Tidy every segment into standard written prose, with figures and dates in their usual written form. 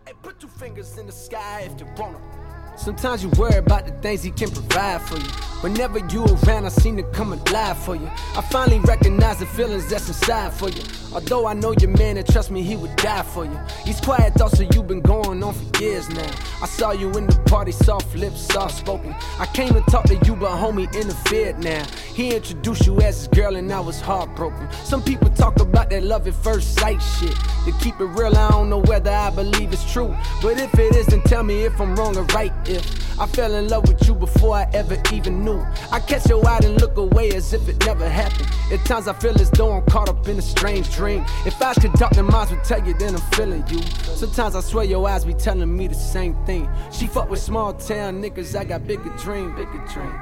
Hey, put two fingers in the sky if you want 'em. Sometimes you worry about the things he can provide for you. Whenever you around, I seem to come alive for you. I finally recognize the feelings that's inside for you. Although I know your man, and trust me, he would die for you. These quiet thoughts of you been going on for years now. I saw you in the party, soft lips, soft spoken. I came to talk to you, but homie interfered now. He introduced you as his girl and I was heartbroken. Some people talk about that love at first sight shit. To keep it real, I don't know whether I believe it's true. But if it is, then tell me if I'm wrong or right. If I fell in love with you before I ever even knew. I catch your eye and look away as if it never happened. At times I feel as though I'm caught up in a strange dream. If eyes could talk, then minds would tell you, then I'm feeling you. Sometimes I swear your eyes be telling me the same thing. She fuck with small town niggas, I got bigger dream, bigger dream.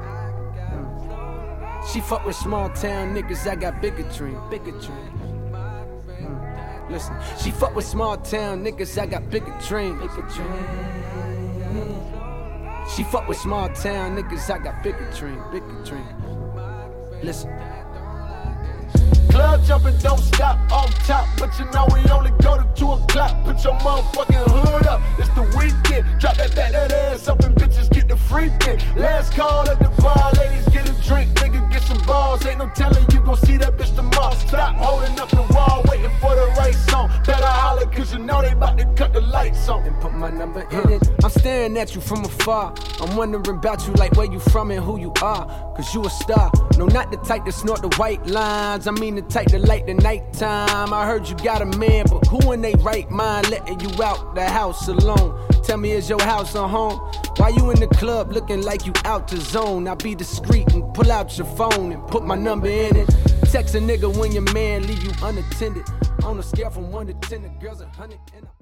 She fuck with small town niggas, I got bigger dream, bigger dream. Listen, she fuck with small town niggas, I got bigger dream, bigger dream. She fuck with small town niggas, I got bigger dream, bigger dream. Listen. Club jumping, don't stop on top, but you know we only go to 2 o'clock. Put your motherfucking hood up, it's the weekend. Drop that ass up and bitches get the freaking. Last call at the bar, ladies get a drink, nigga get some balls. Ain't no telling you gon' see that bitch tomorrow. Stop holding up the wall, waiting for the right song. Better holler, cause you know they about to cut the lights on. And put my number in it. I'm staring at you from afar. I'm wondering about you, like where you from and who you are. Cause you a star. No, not the type to snort the white lines. I mean the type to light the nighttime. I heard you got a man, but who in they right mind letting you out the house alone? Tell me, is your house a home? Why you in the club looking like you out the zone? I'll be discreet and pull out your phone and put my number in it. Text a nigga when your man leave you unattended. On a scale from 1 to 10, the girl's 100 and